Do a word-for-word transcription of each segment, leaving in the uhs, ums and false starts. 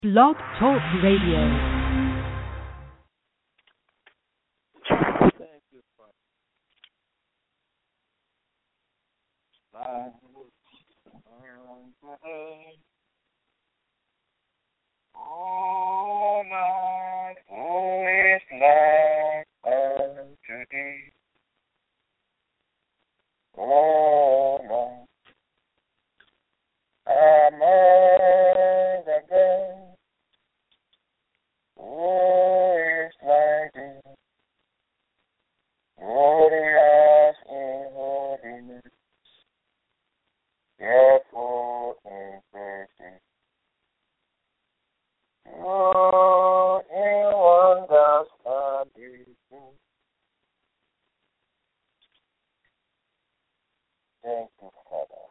Blog Talk Radio. Thank you, Father. Oh, my foolish life unto thee. Oh, my, among the gods, who is like thee? Glorious in holiness, fearful in praises, oh, in wonders and beauty. Thank you, Father.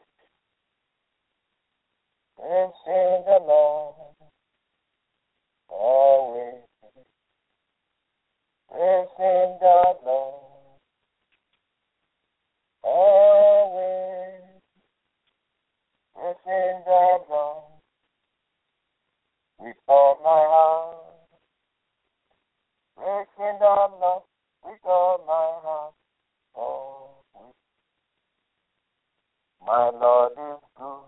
And sing the Lord always. And sing the Lord always. And sing the Lord with all my heart. And sing the Lord with all my heart. Oh, my Lord is good.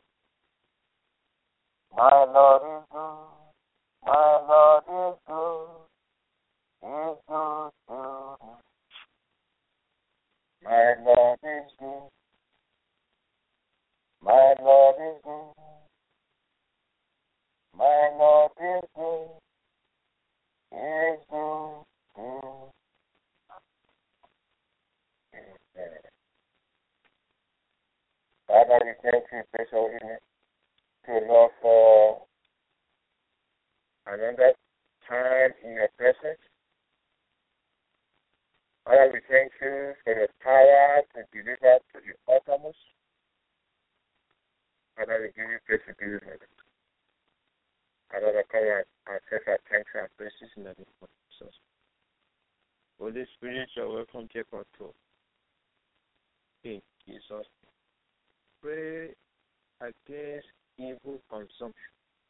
My Lord is good. My Lord is good. Is good to me. My Lord is good. My Lord is good. My Lord is good. Is good to me. Father, we thank you, praise your holy name, to Lord for another time in your presence. Father, we thank you for your power to deliver to the uttermost. Father, we give you praise to give you honor. Father, we come and accept our thanks and praises in the name of Jesus. Holy Spirit, you're welcome to take control. In Jesus' name. Pray against evil consumption.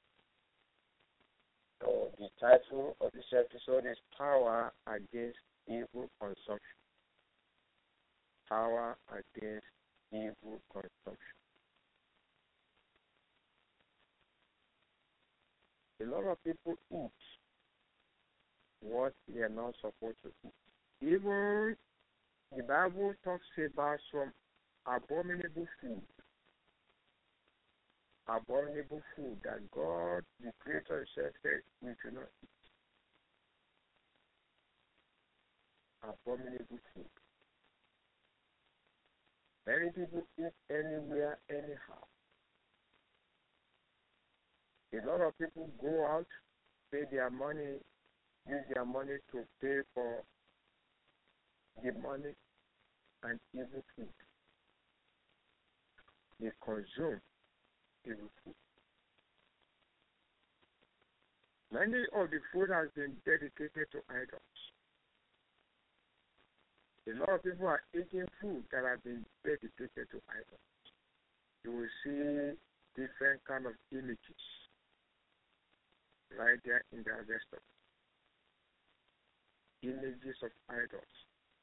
So the title of this episode is Power Against Evil Consumption. Power against evil consumption. A lot of people eat what they are not supposed to eat. Even the Bible talks about some abominable food. Abominable food that God, the Creator himself, said we should not eat. Abominable food. Many people eat anywhere, anyhow. A lot of people go out, pay their money, use their money to pay for the money and evil food. They consume evil food. Many of the food has been dedicated to idols. A lot of people are eating food that have been dedicated to idols. You will see different kind of images right there in their restaurant. Images of idols.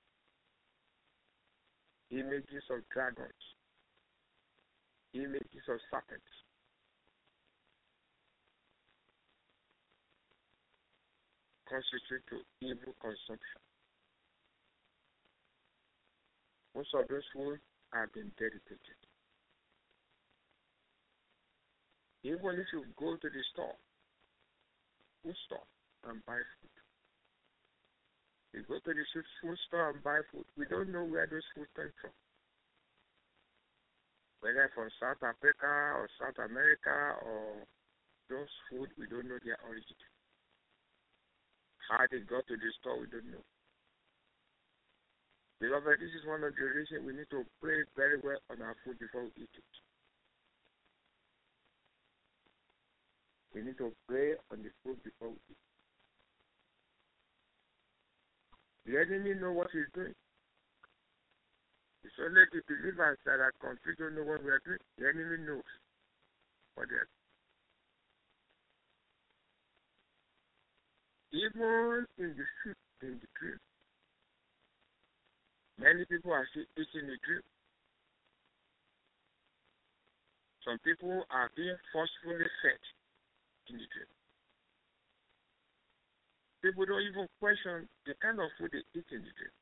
Images of dragons. Images of serpents. Constitute to evil consumption. Most of those foods have been dedicated. Even if you go to the store, food store, and buy food. You go to the food store and buy food, we don't know where those food come from. Whether from South Africa or South America or those food, we don't know their origin. How they got to the store, we don't know. Beloved, this is one of the reasons we need to pray very well on our food before we eat it. We need to pray on the food before we eat. The enemy knows what he's doing. It's only the believers that are confused don't know what we are doing. The enemy knows what they are doing. Even in the sleep, in the dream, many people are still eating the dream. Some people are being forcefully fed in the dream. People don't even question the kind of food they eat in the dream.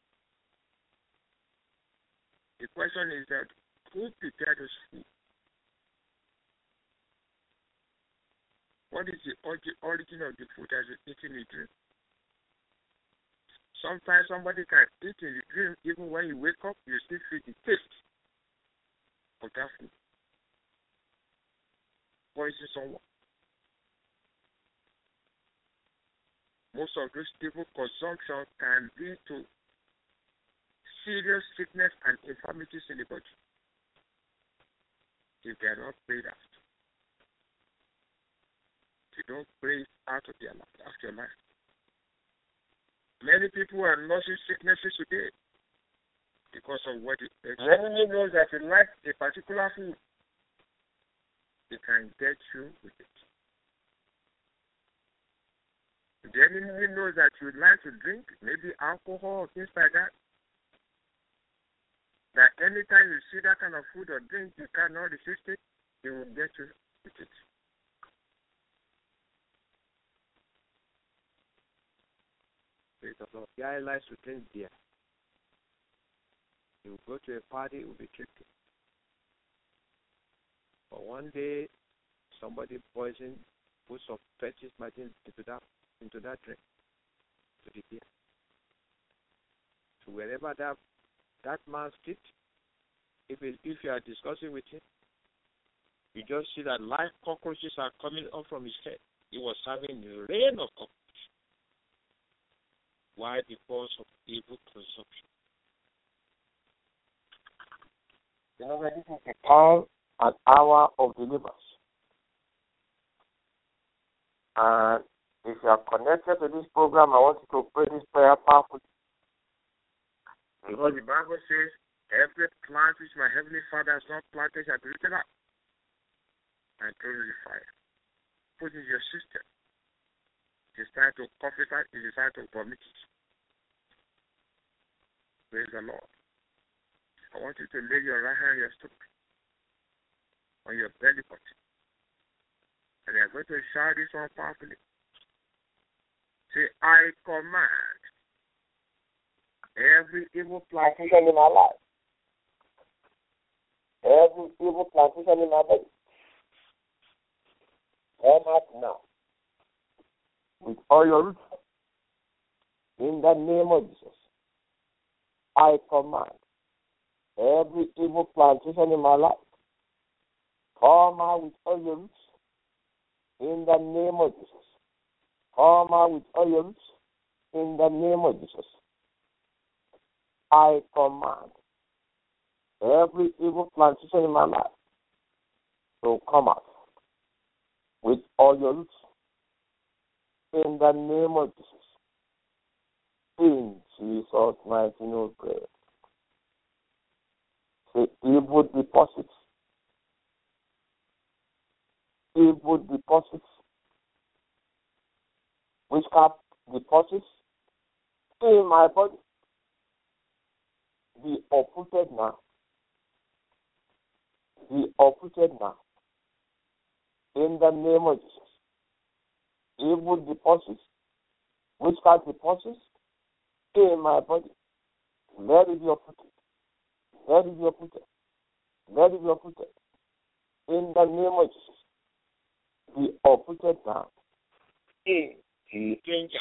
The question is that who prepared this food? What is the origin of the food that you eat in the dream? Sometimes somebody can eat in the dream, even when you wake up, you still feel the taste of that food. Poison someone. Most of those people consumption can lead to serious sickness and infirmities in the body if they are not prayed out. If you don't pray out of their life, after your life. Many people are losing sicknesses today because of what it is. The enemy knows that you like a particular food, they can get you with it. The enemy knows that you like to drink, maybe alcohol or things like that. That anytime you see that kind of food or drink, you cannot resist it, he will get you with it. Praise the Lord. The guy likes to drink beer. He will go to a party, he will be drinking. But one day, somebody poisoned, put some fetish medicine into that into that drink, to the beer. So wherever that that man sits, if it, if you are discussing with him, you just see that live cockroaches are coming up from his head. He was having a rain of cockroaches. Why? Because of evil consumption. You know, this is the time and hour of deliverance. And if you are connected to this program, I want you to pray this prayer powerfully. Because the Bible says, every plant which my heavenly Father has not planted shall be rooted up and thrown in the fire. Put in your system. It is time to cough it out. It is time to vomit it. Praise the Lord. I want you to lay your right hand on your stomach, on your belly button. And you are going to shout this one powerfully. Say, I command every evil plantation in my life, every evil plantation in my body, come out now with all your roots. In the name of Jesus, I command every evil plantation in my life, come out with all your roots. In the name of Jesus. Come out with all your roots. In the name of Jesus. I command every evil plantation in my life to come out with all your roots. In the name of Jesus. In Jesus' mighty name, pray. Say, evil deposits. Evil deposits. Witchcraft deposits in my body. Be uprooted now. Be uprooted now. In the name of Jesus. Evil deposits, witchcraft deposits in my body. Let it be uprooted. Let it be uprooted. Let it be uprooted. In the name of Jesus. Be uprooted now. In strangers.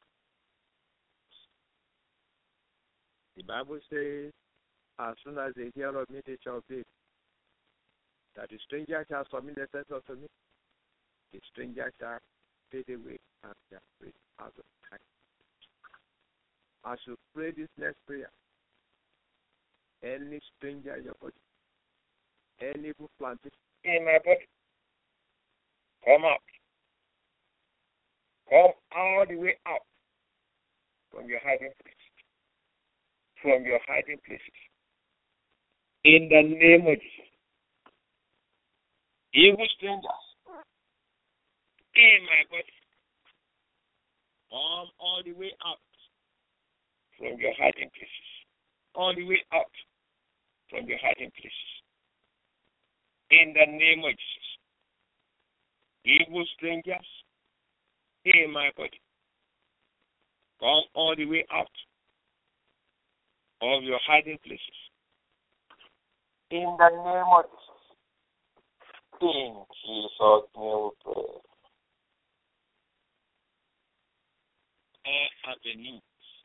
The Bible says, as soon as they hear of me, they shall obey. That the stranger shall submit themselves unto me. The stranger shall fade away and shall pray out of time. As you pray this next prayer, any stranger in your body, any evil planted in my body, come out. Come all the way out from your hiding place. From your hiding places. In the name of Jesus. Evil strangers in my body. Come all the way out from your hiding places. All the way out from your hiding places. In the name of Jesus. Evil strangers in my body. Come all the way out of your hiding places. In the name of Jesus. In Jesus' name we pray. All avenues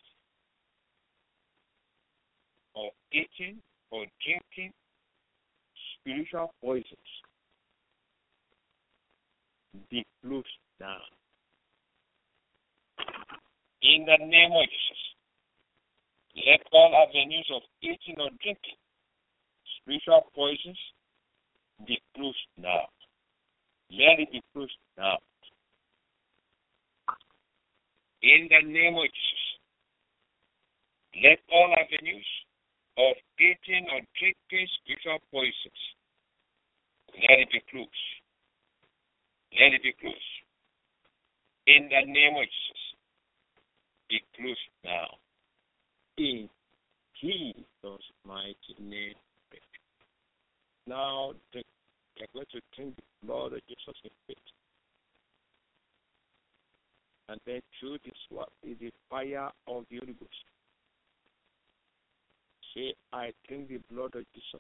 of eating or drinking spiritual poisons be closed down. In the name of Jesus, let all avenues of eating or drinking spiritual poisons be closed now. Let it be closed now. In the name of Jesus, let all avenues of eating or drinking spiritual poisons, let it be closed. Let it be closed. In the name of Jesus, be closed now. In Jesus' mighty name. Now, the, I'm going to drink the blood of Jesus in faith. And then through this one is the fire of the Holy Ghost. Say, I drink the blood of Jesus.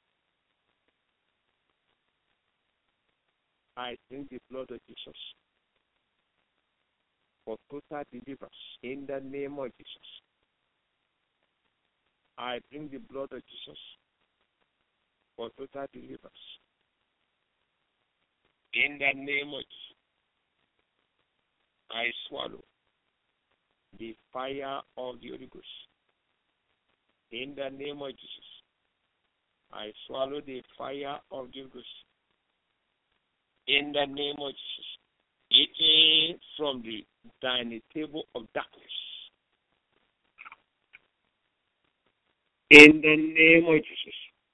I drink the blood of Jesus for total deliverance in the name of Jesus. I drink the blood of Jesus for total deliverance in the name of Jesus. I swallow the fire of the Holy Ghost in the name of Jesus. I swallow the fire of the Holy Ghost in the name of Jesus. Eating from the dining table of darkness. In the name of Jesus.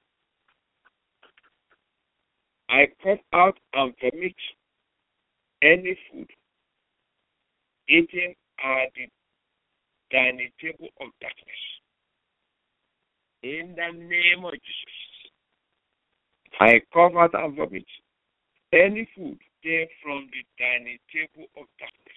I cut out and vomit any food eaten at the dining table of darkness. In the name of Jesus. I cut out and vomit any food came from the dining table of darkness.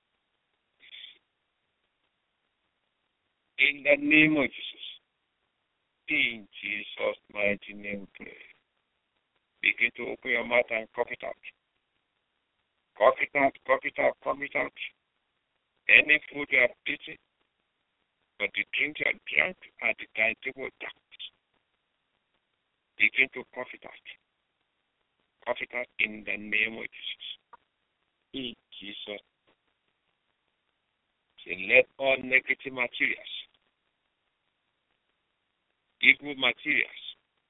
In the name of Jesus. In Jesus' mighty name, pray. Begin to open your mouth and cough it out. Cough it out, cough it out, cough it out. Any food you have eaten, but the drink you have drank at the dining table of darkness. Begin to cough it out. Cough it out in the name of Jesus. In Jesus. Say, let all negative materials, evil materials,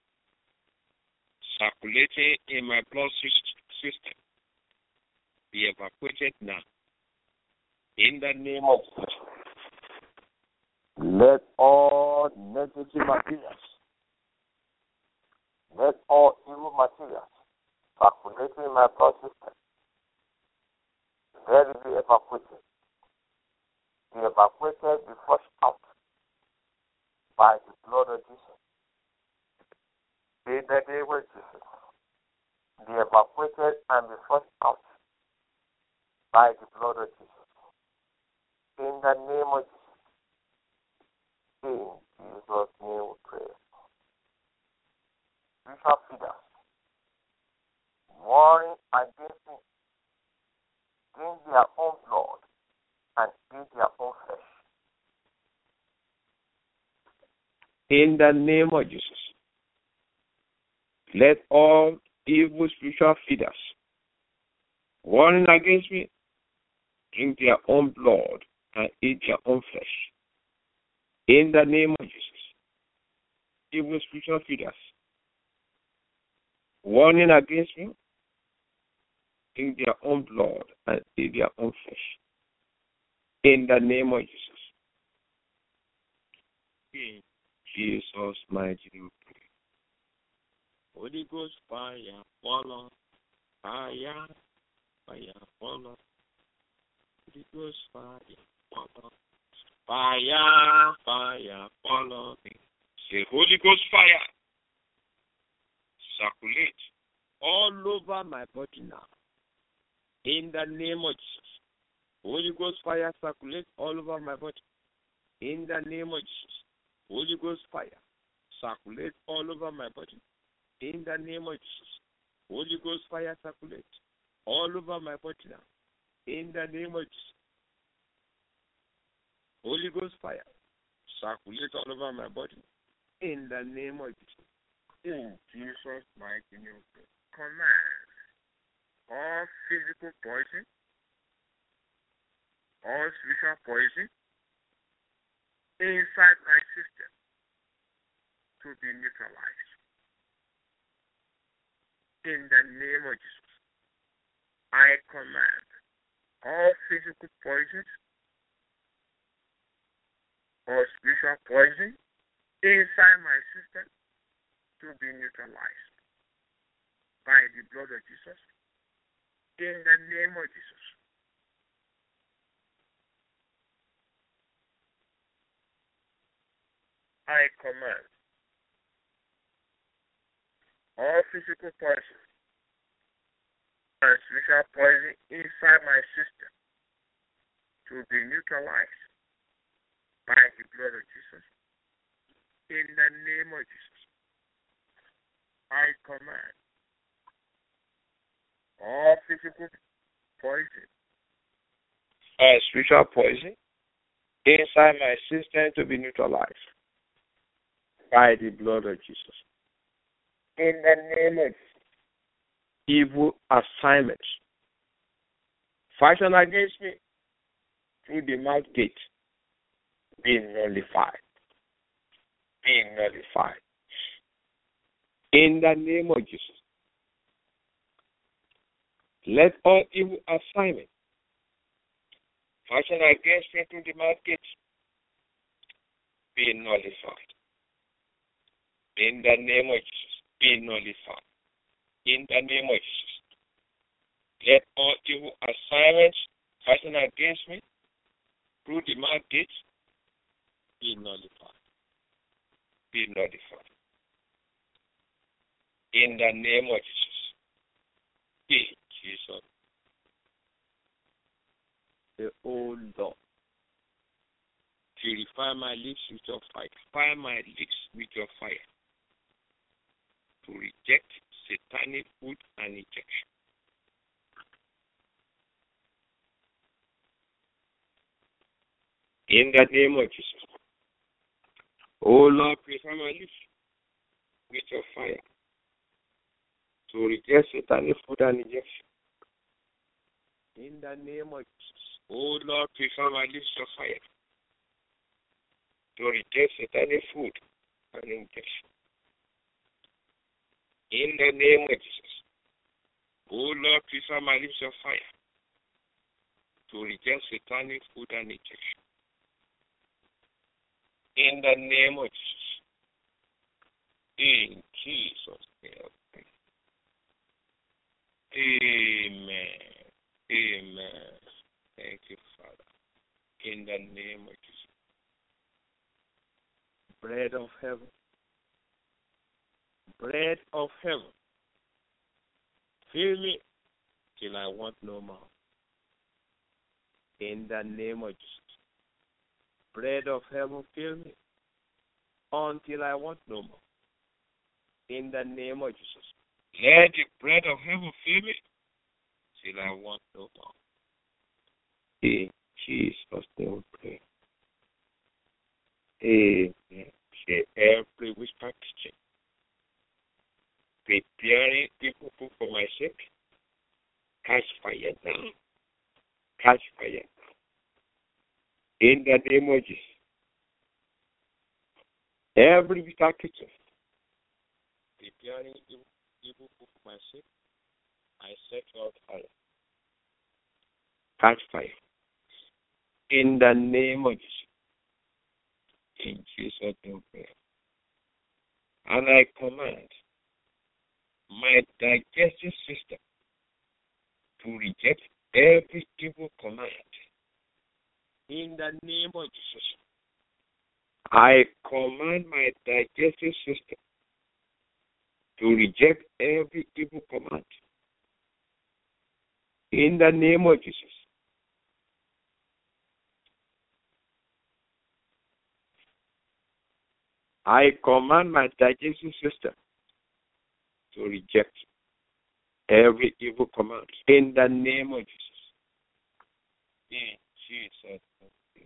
circulating in my blood system be evacuated now. In the name of Jesus. Let all negative materials, let all evil materials circulating in my blood system, let it be evacuated. Be evacuated, be flushed out by the blood of Jesus. In the name of Jesus. Be evacuated and be flushed out by the blood of Jesus. In the name of Jesus. In Jesus' name we pray. Spiritual feeders, warring against me, drink their own blood and eat their own flesh. In the name of Jesus. Let all evil spiritual feeders warring against me drink their own blood and eat their own flesh. In the name of Jesus. Evil spiritual feeders warning against me drink their own blood and eat their own flesh. In the name of Jesus. In Jesus' mighty name. Holy Ghost fire, fall on, fire, fire, fall on. Holy Ghost fire, Fire, fire, follow me. Say, Holy Ghost fire, circulate all over my body now. In the name of Jesus. Holy Ghost fire, circulate all over my body. In the name of Jesus. Holy Ghost fire, circulate all over my body. In the name of Jesus. Holy Ghost fire, circulate all over my body now. In the name of Jesus. Holy Ghost fire, circulate all over my body. In the name of Jesus. In Jesus' mighty name. Command all physical poison, all spiritual poison inside my system to be neutralized. In the name of Jesus, I command all physical poisons or spiritual poison inside my system to be neutralized by the blood of Jesus. In the name of Jesus. I command all physical poison and spiritual poison inside my system to be neutralized by the blood of Jesus. In the name of Jesus, I command all physical poison and spiritual poison inside my system to be neutralized by the blood of Jesus. In the name of Jesus, evil assignments fashioned against me through the mouth gate be nullified. Be nullified. In the name of Jesus, let all evil assignments fashioned against me through the mouth gate be nullified. In the name of Jesus, be nullified. In the name of Jesus, let all evil assignments fashioned against me through the mouth gate be nullified. Be nullified. In the name of Jesus. In Jesus. The old Lord, purify my lips with your fire. Fire my lips with your fire to reject satanic food and injection. In the name of Jesus. Oh Lord, purify my lips with your fire to reject satanic food and injection. In the name of Jesus. Oh Lord, purify my lips with your fire to reject satanic food and injection. In the name of Jesus. Oh Lord, purify my lips with your fire to reject satanic food and injection. In the name of Jesus. In Jesus' name. Amen. Amen. Thank you, Father. In the name of Jesus. Bread of heaven. Bread of heaven. Fill me till I want no more. In the name of Jesus. Bread of heaven, fill me until I want no more. In the name of Jesus. Let the bread of heaven fill me till I want no more. In Jesus' name we pray. Amen. Say every whisper teaching, preparing people for my sake, catch fire now. Catch fire. In the name of Jesus. Every wicked kitchen, preparing evil, evil for my sake, I set out fire. Catch fire. In the name of Jesus. In Jesus' name. And I command my digestive system to reject every evil command In the name of Jesus, I command my digestive system to reject every evil command. In the name of Jesus, I command my digestive system to reject every evil command. In the name of Jesus. In Jesus' name.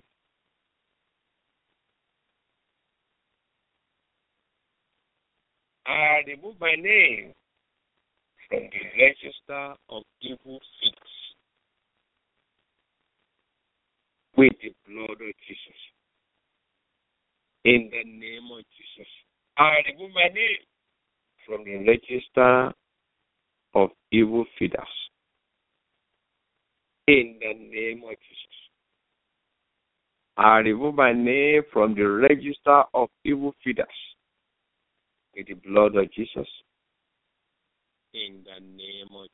I remove my name from the register of evil things with the blood of Jesus. In the name of Jesus, I remove my name from the register of evil feeders. In the name of Jesus, I remove my name from the register of evil feeders with the blood of Jesus. In the name of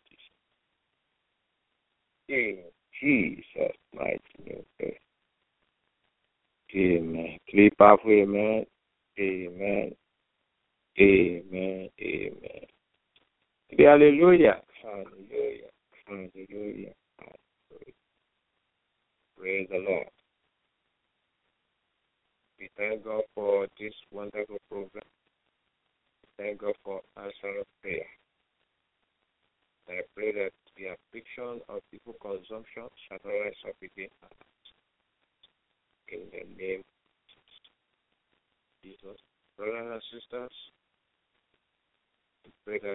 Jesus. In Jesus' mighty name. Amen. Three powerful amen. Amen. Amen. Amen. Hallelujah. Hallelujah. Hallelujah. Hallelujah. Praise the Lord. We thank God for this wonderful program. We thank God for answer of prayer. I pray that the affliction of people consumption shall not rise up again. In the name of Jesus. Brothers and sisters, we pray that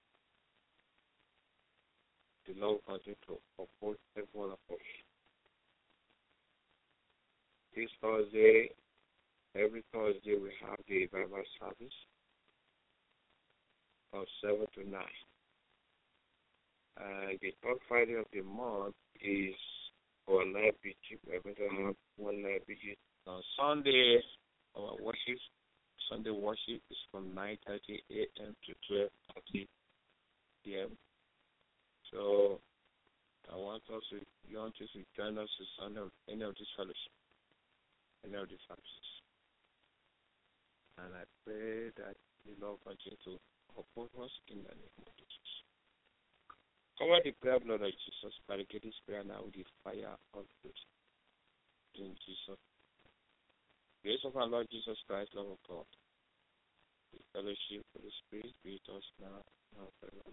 the Lord continue to uphold every one of us. This Thursday, every Thursday we have the revival service from seven to nine. Uh, the third Friday of the month is our night vigil. We're going to have one night vigil. On Sunday, our worship, Sunday worship is from nine thirty a.m. to twelve thirty p.m. So I want us to, you want us to join us to Sunday of any of these fellowship, any of these services. And I pray that the Lord continue to uphold us in the name of Jesus. Cover the prayer blood of Jesus, barricade this prayer now with the fire of God. In Jesus. Grace of our Lord Jesus Christ, love of God, the fellowship of the Spirit be with us now and forever.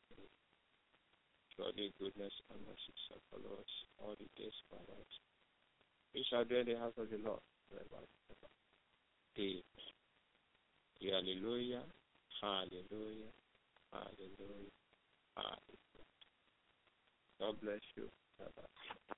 Surely goodness and mercy shall follow us all the days of our lives. We shall dwell in the house of the Lord forever and ever. Amen. Hallelujah. Hallelujah. Hallelujah. Hallelujah. God bless you. Bye-bye.